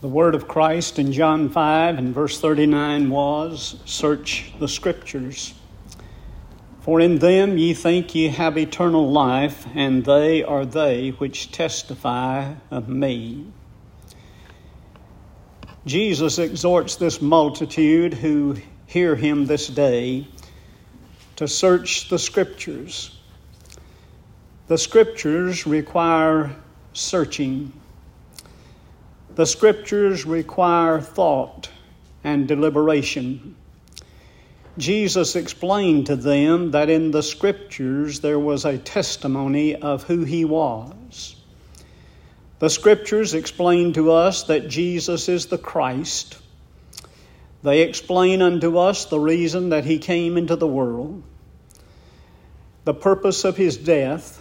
The word of Christ in John 5 and verse 39 was, "Search the Scriptures, for in them ye think ye have eternal life, and they are they which testify of me." Jesus exhorts this multitude who hear him this day to search the Scriptures. The Scriptures require searching. The Scriptures require thought and deliberation. Jesus explained to them that in the Scriptures there was a testimony of who he was. The Scriptures explain to us that Jesus is the Christ. They explain unto us the reason that he came into the world, the purpose of his death.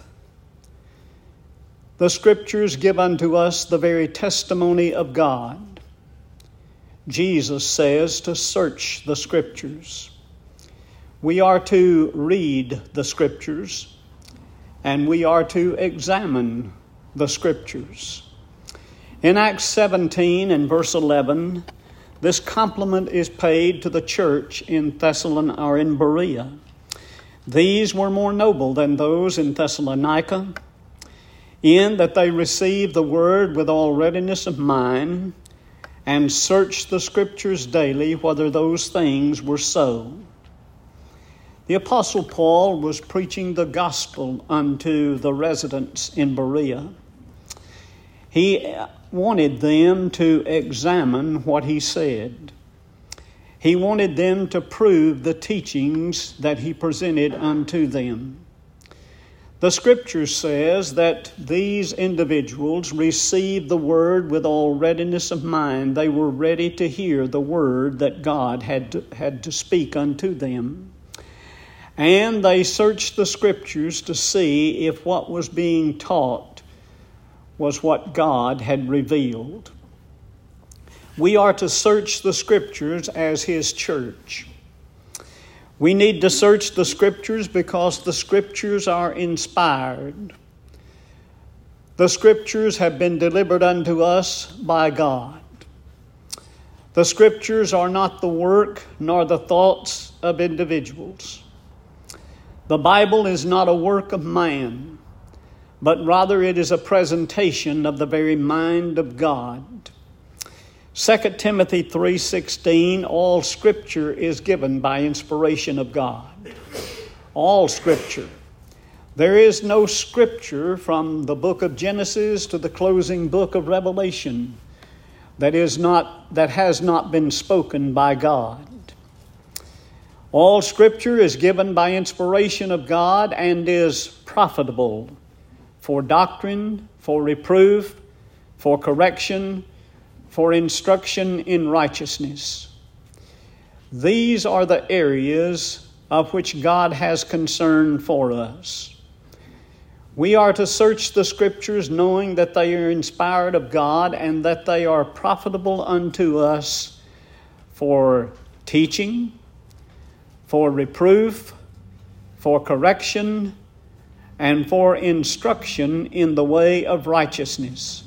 The Scriptures give unto us the very testimony of God. Jesus says to search the Scriptures. We are to read the Scriptures, and we are to examine the Scriptures. In Acts 17 and verse 11, this compliment is paid to the church in in Berea. These were more noble than those in Thessalonica, in that they received the word with all readiness of mind, and searched the Scriptures daily whether those things were so. The Apostle Paul was preaching the gospel unto the residents in Berea. He wanted them to examine what he said. He wanted them to prove the teachings that he presented unto them. The Scripture says that these individuals received the word with all readiness of mind. They were ready to hear the word that God had to speak unto them. And they searched the Scriptures to see if what was being taught was what God had revealed. We are to search the Scriptures as his church. We need to search the Scriptures because the Scriptures are inspired. The Scriptures have been delivered unto us by God. The Scriptures are not the work nor the thoughts of individuals. The Bible is not a work of man, but rather it is a presentation of the very mind of God. 2 Timothy 3:16, all Scripture is given by inspiration of God. All Scripture. There is no Scripture from the book of Genesis to the closing book of Revelation that has not been spoken by God. All Scripture is given by inspiration of God and is profitable for doctrine, for reproof, for correction, for instruction in righteousness. These are the areas of which God has concern for us. We are to search the Scriptures knowing that they are inspired of God and that they are profitable unto us for teaching, for reproof, for correction, and for instruction in the way of righteousness.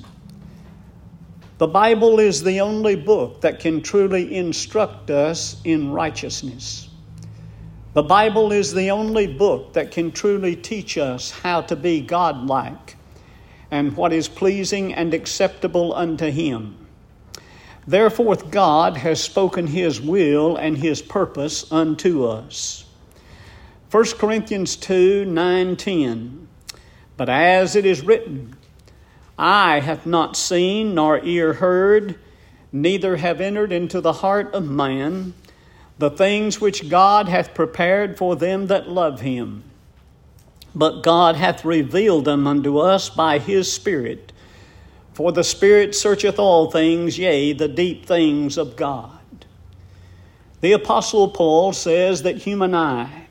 The Bible is the only book that can truly instruct us in righteousness. The Bible is the only book that can truly teach us how to be godlike and what is pleasing and acceptable unto him. Therefore, God has spoken his will and his purpose unto us. 1 Corinthians 2:9-10. But as it is written, eye hath not seen, nor ear heard, neither have entered into the heart of man the things which God hath prepared for them that love him. But God hath revealed them unto us by his Spirit. For the Spirit searcheth all things, yea, the deep things of God. The Apostle Paul says that human eye,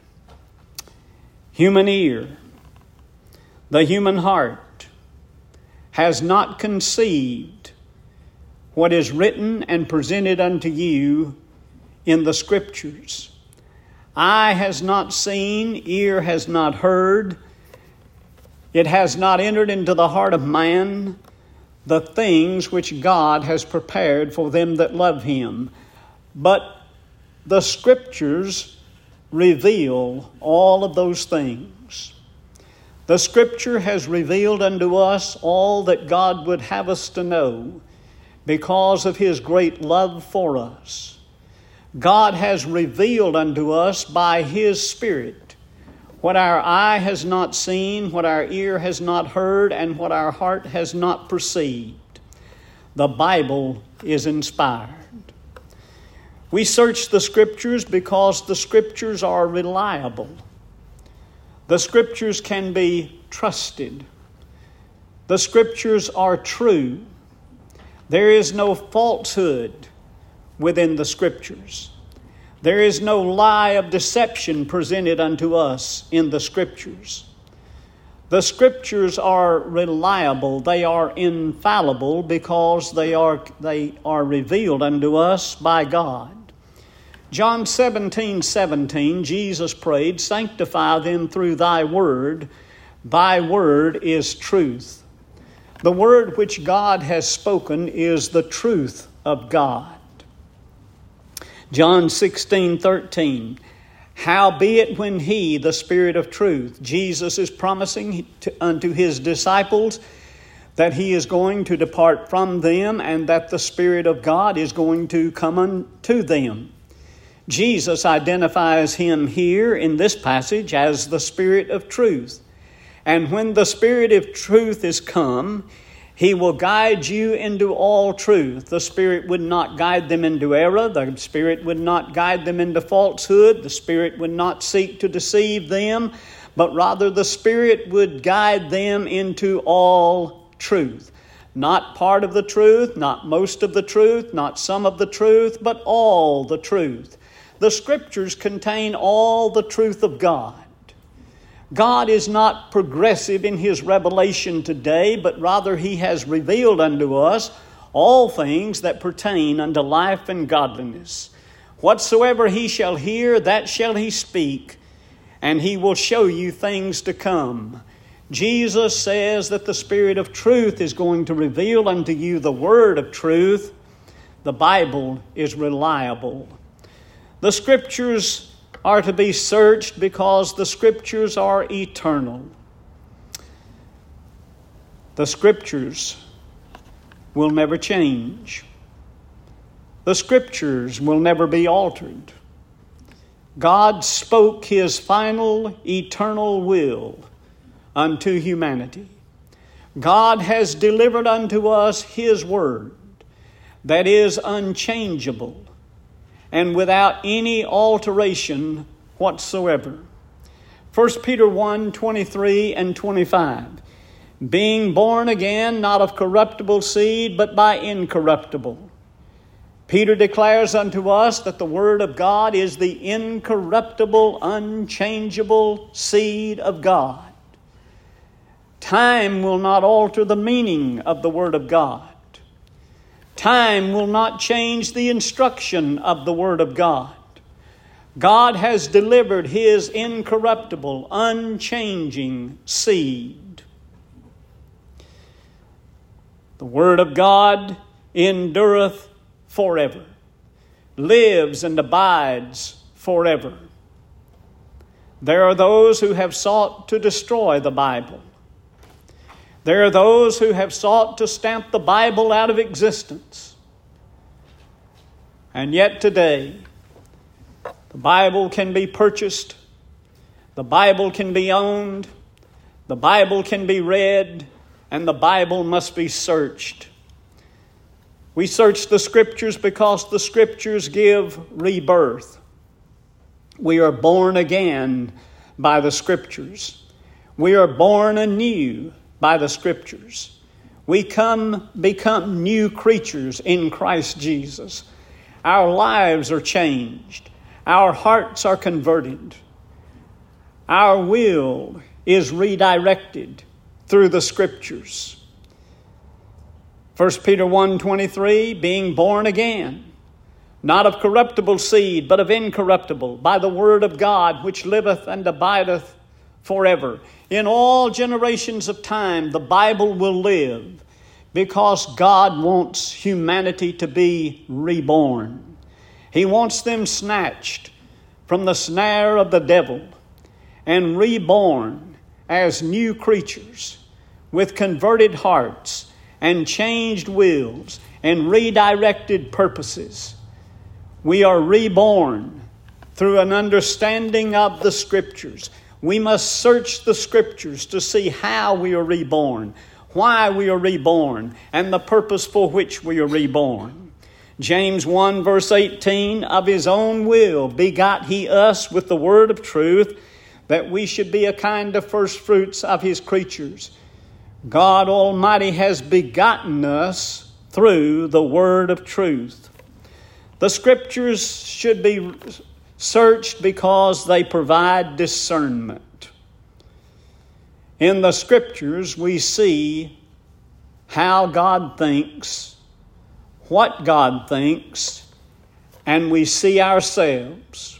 human ear, the human heart has not conceived what is written and presented unto you in the Scriptures. Eye has not seen, ear has not heard, it has not entered into the heart of man the things which God has prepared for them that love Him. But the Scriptures reveal all of those things. The Scripture has revealed unto us all that God would have us to know because of His great love for us. God has revealed unto us by His Spirit what our eye has not seen, what our ear has not heard, and what our heart has not perceived. The Bible is inspired. We search the Scriptures because the Scriptures are reliable. The Scriptures can be trusted. The Scriptures are true. There is no falsehood within the Scriptures. There is no lie of deception presented unto us in the Scriptures. The Scriptures are reliable. They are infallible because they are revealed unto us by God. John 17:17, Jesus prayed, "Sanctify them through thy word. Thy word is truth." The word which God has spoken is the truth of God. John 16:13, "Howbeit when He, the Spirit of truth," Jesus is promising unto His disciples that He is going to depart from them and that the Spirit of God is going to come unto them. Jesus identifies Him here in this passage as the Spirit of truth. And when the Spirit of truth is come, He will guide you into all truth. The Spirit would not guide them into error. The Spirit would not guide them into falsehood. The Spirit would not seek to deceive them, but rather the Spirit would guide them into all truth. Not part of the truth, not most of the truth, not some of the truth, but all the truth. The Scriptures contain all the truth of God. God is not progressive in His revelation today, but rather He has revealed unto us all things that pertain unto life and godliness. Whatsoever He shall hear, that shall He speak, and He will show you things to come. Jesus says that the Spirit of truth is going to reveal unto you the word of truth. The Bible is reliable. The Scriptures are to be searched because the Scriptures are eternal. The Scriptures will never change. The Scriptures will never be altered. God spoke His final eternal will unto humanity. God has delivered unto us His word that is unchangeable and without any alteration whatsoever. 1 Peter 1:23 and 25. "Being born again, not of corruptible seed, but by incorruptible." Peter declares unto us that the Word of God is the incorruptible, unchangeable seed of God. Time will not alter the meaning of the Word of God. Time will not change the instruction of the Word of God. God has delivered His incorruptible, unchanging seed. The Word of God endureth forever, lives and abides forever. There are those who have sought to destroy the Bible. There are those who have sought to stamp the Bible out of existence. And yet today, the Bible can be purchased, the Bible can be owned, the Bible can be read, and the Bible must be searched. We search the Scriptures because the Scriptures give rebirth. We are born again by the Scriptures. We are born anew by the Scriptures. We become new creatures in Christ Jesus. Our lives are changed. Our hearts are converted. Our will is redirected through the Scriptures. 1 Peter 1:23, "Being born again, not of corruptible seed, but of incorruptible, by the word of God, which liveth and abideth forever." In all generations of time, the Bible will live. because God wants humanity to be reborn. He wants them snatched from the snare of the devil and reborn as new creatures with converted hearts and changed wills and redirected purposes. We are reborn through an understanding of the Scriptures. We must search the Scriptures to see how we are reborn, why we are reborn, and the purpose for which we are reborn. James 1 verse 18, of His own will begot He us with the word of truth, that we should be a kind of first fruits of His creatures. God Almighty has begotten us through the word of truth. The Scriptures should be searched because they provide discernment. In the Scriptures, we see how God thinks, what God thinks, and we see ourselves.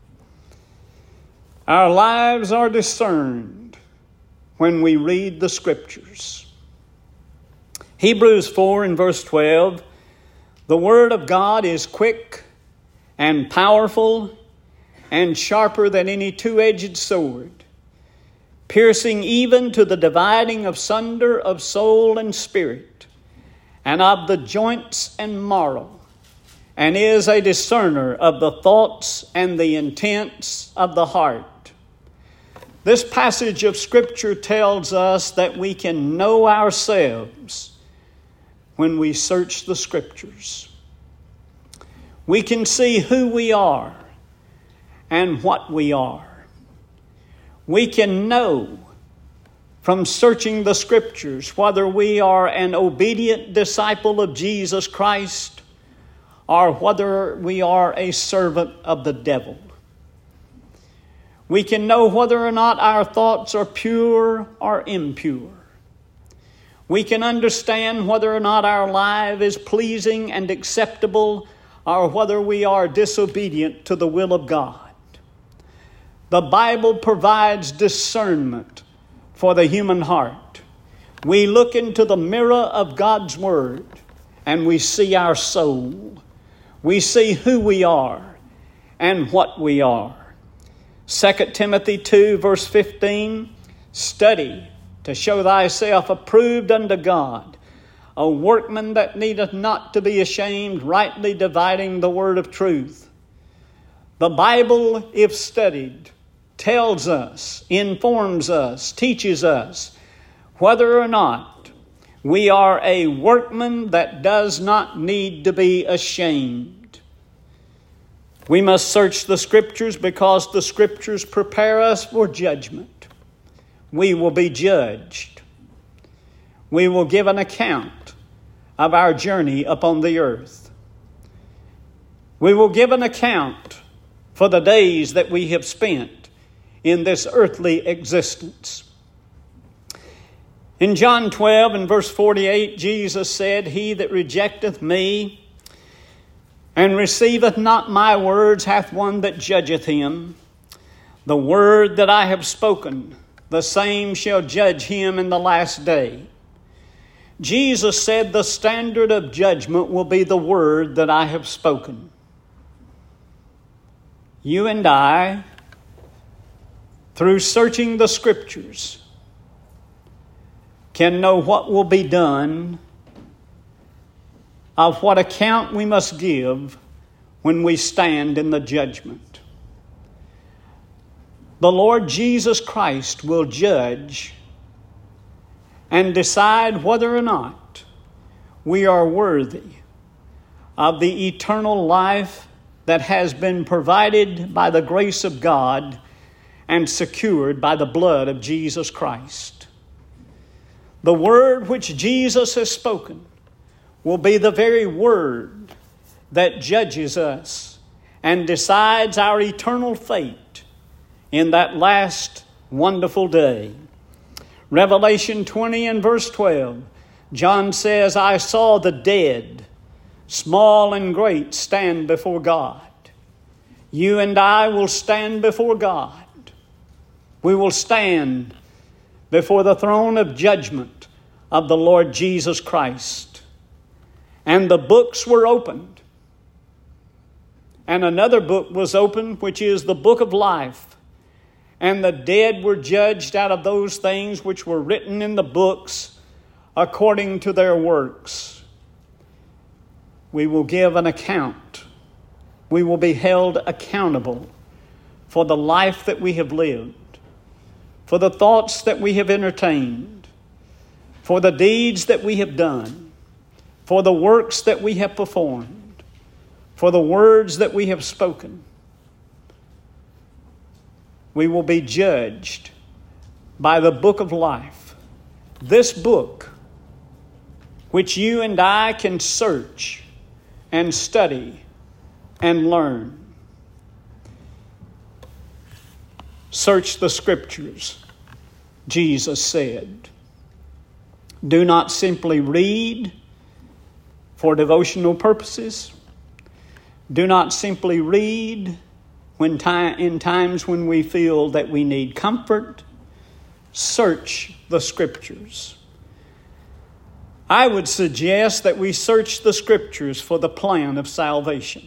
Our lives are discerned when we read the Scriptures. Hebrews 4 and verse 12, the Word of God is quick and powerful and sharper than any two-edged sword, piercing even to the dividing asunder of soul and spirit, and of the joints and marrow, and is a discerner of the thoughts and the intents of the heart. This passage of Scripture tells us that we can know ourselves when we search the Scriptures. We can see who we are and what we are. We can know from searching the Scriptures whether we are an obedient disciple of Jesus Christ or whether we are a servant of the devil. We can know whether or not our thoughts are pure or impure. We can understand whether or not our life is pleasing and acceptable or whether we are disobedient to the will of God. The Bible provides discernment for the human heart. We look into the mirror of God's Word and we see our soul. We see who we are and what we are. 2 Timothy 2 verse 15, study to show thyself approved unto God, a workman that needeth not to be ashamed, rightly dividing the word of truth. The Bible, if studied, tells us, informs us, teaches us whether or not we are a workman that does not need to be ashamed. We must search the Scriptures because the Scriptures prepare us for judgment. We will be judged. We will give an account of our journey upon the earth. We will give an account for the days that we have spent in this earthly existence. In John 12 and verse 48, Jesus said, he that rejecteth me and receiveth not my words hath one that judgeth him. The word that I have spoken, the same shall judge him in the last day. Jesus said the standard of judgment will be the word that I have spoken. You and I, through searching the Scriptures, can know what will be done, of what account we must give when we stand in the judgment. The Lord Jesus Christ will judge and decide whether or not we are worthy of the eternal life that has been provided by the grace of God and secured by the blood of Jesus Christ. The word which Jesus has spoken will be the very word that judges us and decides our eternal fate in that last wonderful day. Revelation 20 and verse 12, John says, I saw the dead, small and great, stand before God. You and I will stand before God. We will stand before the throne of judgment of the Lord Jesus Christ. And the books were opened. And another book was opened, which is the book of life. And the dead were judged out of those things which were written in the books according to their works. We will give an account. We will be held accountable for the life that we have lived, for the thoughts that we have entertained, for the deeds that we have done, for the works that we have performed, for the words that we have spoken. We will be judged by the book of life. This book, which you and I can search and study and learn. Search the Scriptures, Jesus said. Do not simply read for devotional purposes. Do not simply read in times when we feel that we need comfort. Search the Scriptures. I would suggest that we search the Scriptures for the plan of salvation.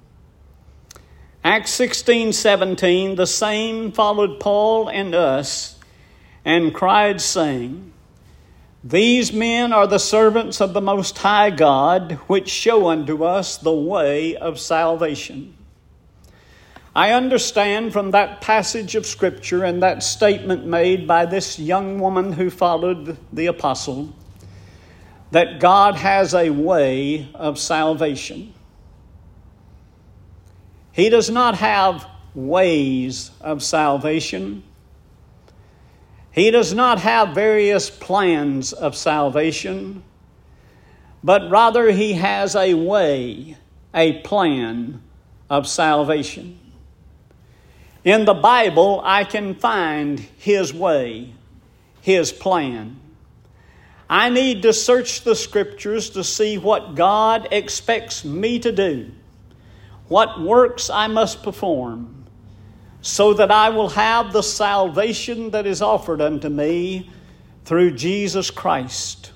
Acts 16:17, the same followed Paul and us and cried, saying, These men are the servants of the Most High God, which show unto us the way of salvation. I understand from that passage of Scripture and that statement made by this young woman who followed the apostle that God has a way of salvation. He does not have ways of salvation. He does not have various plans of salvation, but rather He has a way, a plan of salvation. In the Bible, I can find His way, His plan. I need to search the Scriptures to see what God expects me to do, what works I must perform, so that I will have the salvation that is offered unto me through Jesus Christ.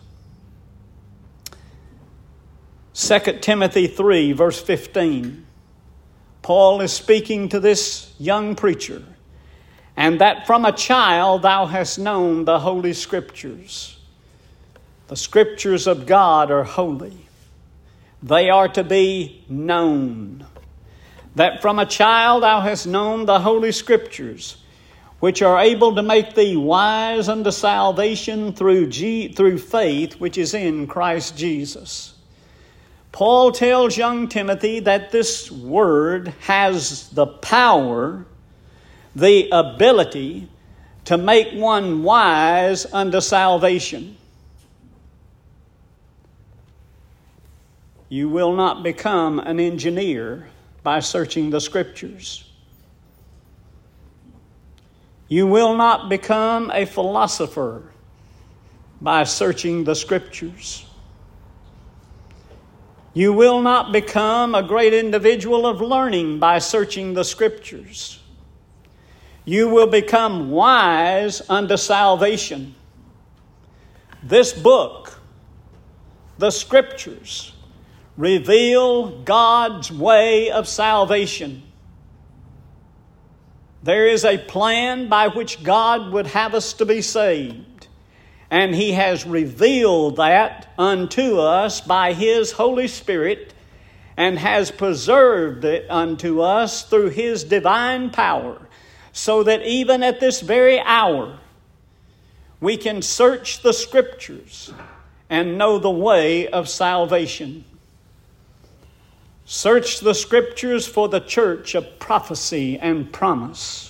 2 Timothy 3, verse 15. Paul is speaking to this young preacher, and that from a child thou hast known the Holy Scriptures. The Scriptures of God are holy. They are to be known. That from a child thou hast known the Holy Scriptures, which are able to make thee wise unto salvation through faith which is in Christ Jesus. Paul tells young Timothy that this word has the power, the ability to make one wise unto salvation. You will not become an engineer by searching the Scriptures. You will not become a philosopher by searching the Scriptures. You will not become a great individual of learning by searching the Scriptures. You will become wise unto salvation. This book, the Scriptures, reveal God's way of salvation. There is a plan by which God would have us to be saved. And He has revealed that unto us by His Holy Spirit and has preserved it unto us through His divine power, so that even at this very hour we can search the Scriptures and know the way of salvation. Search the Scriptures for the church of prophecy and promise.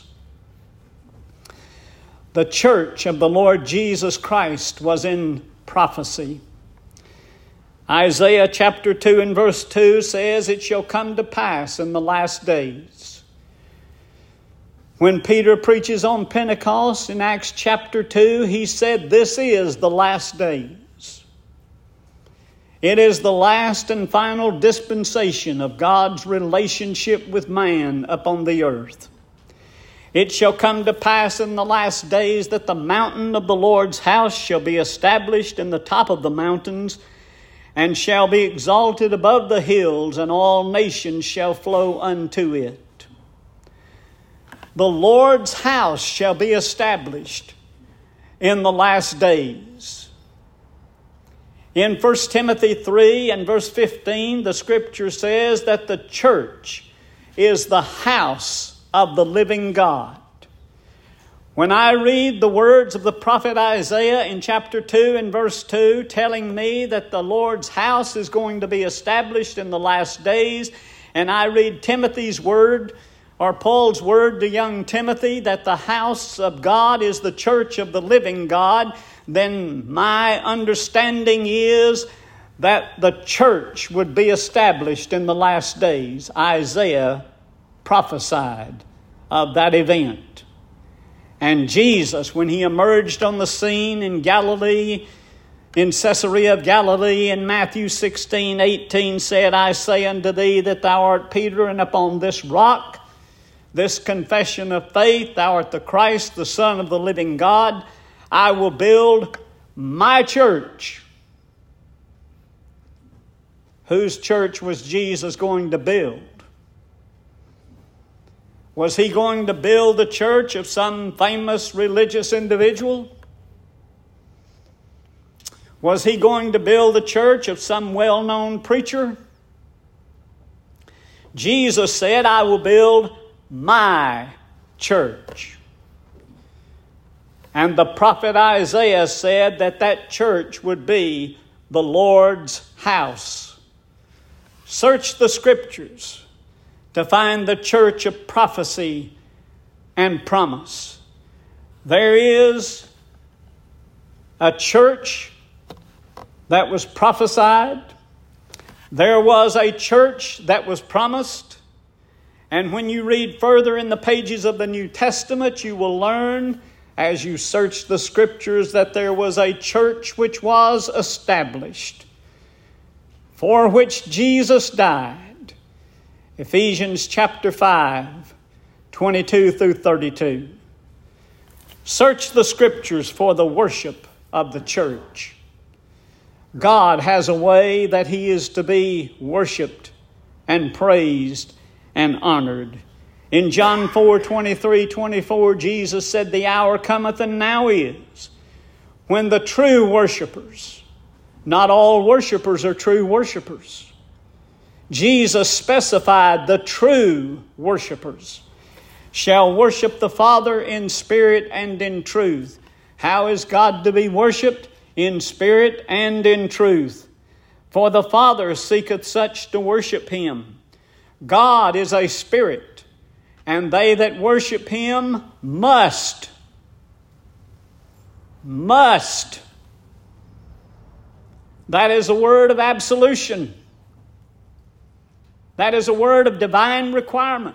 The church of the Lord Jesus Christ was in prophecy. Isaiah chapter 2 and verse 2 says, It shall come to pass in the last days. When Peter preaches on Pentecost in Acts chapter 2, he said, This is the last days. It is the last and final dispensation of God's relationship with man upon the earth. It shall come to pass in the last days that the mountain of the Lord's house shall be established in the top of the mountains, and shall be exalted above the hills, and all nations shall flow unto it. The Lord's house shall be established in the last days. In 1 Timothy 3 and verse 15, the Scripture says that the church is the house of the living God. When I read the words of the prophet Isaiah in chapter 2 and verse 2 telling me that the Lord's house is going to be established in the last days, and I read Timothy's word, or Paul's word to young Timothy, that the house of God is the church of the living God, then my understanding is that the church would be established in the last days. Isaiah prophesied of that event. And Jesus, when he emerged on the scene in Galilee, in Caesarea of Galilee, in Matthew 16:18, said, I say unto thee that thou art Peter, and upon this rock, this confession of faith, thou art the Christ, the Son of the living God, I will build my church. Whose church was Jesus going to build? Was he going to build the church of some famous religious individual? Was he going to build the church of some well-known preacher? Jesus said, I will build my church. And the prophet Isaiah said that that church would be the Lord's house. Search the Scriptures to find the church of prophecy and promise. There is a church that was prophesied. There was a church that was promised. And when you read further in the pages of the New Testament, you will learn, as you search the Scriptures, that there was a church which was established, for which Jesus died. Ephesians chapter 5, 22 through 32. Search the Scriptures for the worship of the church. God has a way that He is to be worshiped and praised and honored. In John 4:23-24, Jesus said, the hour cometh, and now is, when the true worshipers, not all worshipers are true worshipers. Jesus specified the true worshipers shall worship the Father in spirit and in truth. How is God to be worshipped? In spirit and in truth. For the Father seeketh such to worship Him. God is a spirit, and they that worship Him must. That is a word of absolution. That is a word of divine requirement.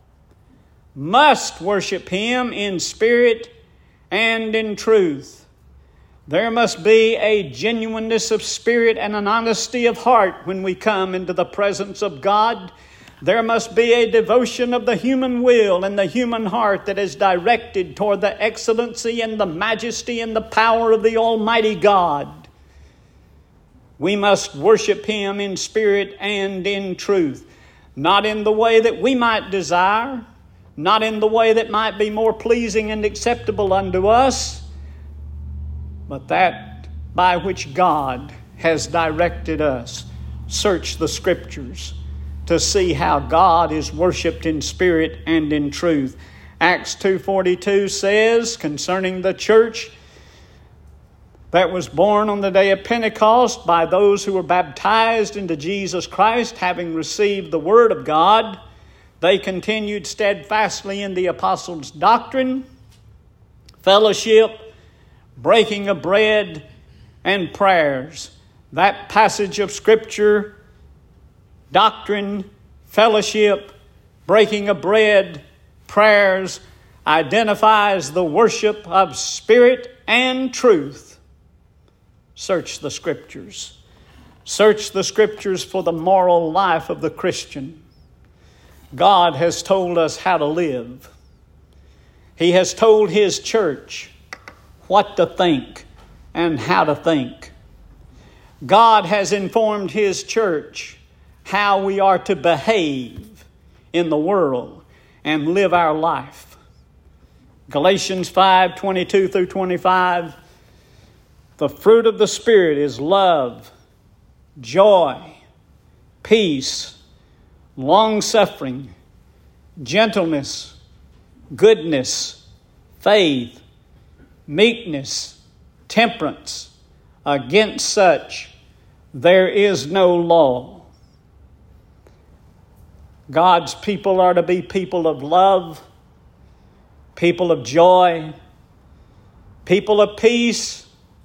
Must worship Him in spirit and in truth. There must be a genuineness of spirit and an honesty of heart when we come into the presence of God. There must be a devotion of the human will and the human heart that is directed toward the excellency and the majesty and the power of the Almighty God. We must worship Him in spirit and in truth. Not in the way that we might desire, not in the way that might be more pleasing and acceptable unto us, but that by which God has directed us. Search the Scriptures to see how God is worshiped in spirit and in truth. Acts 2:42 says concerning the church that was born on the day of Pentecost by those who were baptized into Jesus Christ, having received the Word of God, they continued steadfastly in the apostles' doctrine, fellowship, breaking of bread, and prayers. That passage of Scripture, doctrine, fellowship, breaking of bread, prayers, identifies the worship of spirit and truth. Search the Scriptures. Search the Scriptures for the moral life of the Christian. God has told us how to live. He has told His church what to think and how to think. God has informed His church how we are to behave in the world and live our life. Galatians 5:22 through 25, the fruit of the Spirit is love, joy, peace, long-suffering, gentleness, goodness, faith, meekness, temperance. Against such there is no law. God's people are to be people of love, people of joy, people of peace,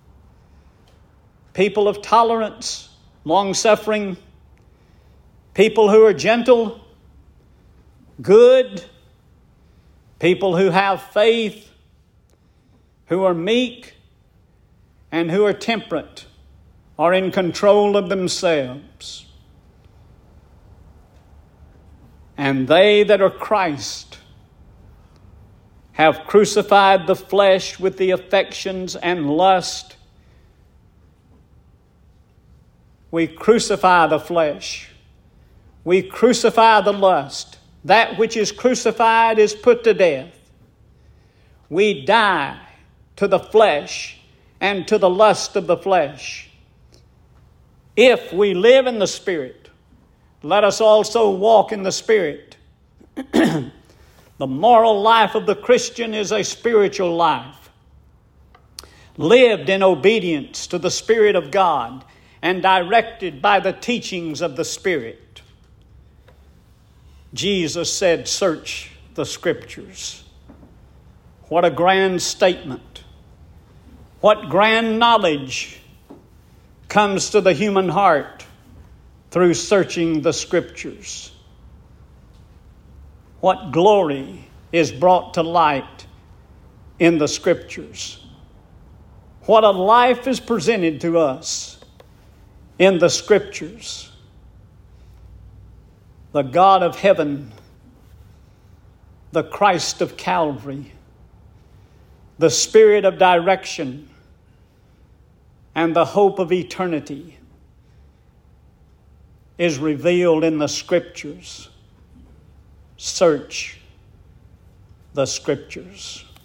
people of tolerance, long-suffering, people who are gentle, good, people who have faith, who are meek, and who are temperate, are in control of themselves. And they that are Christ have crucified the flesh with the affections and lust. We crucify the flesh. We crucify the lust. That which is crucified is put to death. We die to the flesh and to the lust of the flesh. If we live in the Spirit, let us also walk in the Spirit. The moral life of the Christian is a spiritual life, lived in obedience to the Spirit of God and directed by the teachings of the Spirit. Jesus said, "Search the Scriptures." What a grand statement. What grand knowledge comes to the human heart through searching the Scriptures. What glory is brought to light in the Scriptures. What a life is presented to us in the Scriptures. The God of heaven, the Christ of Calvary, the Spirit of direction, and the hope of eternity is revealed in the Scriptures. Search the Scriptures.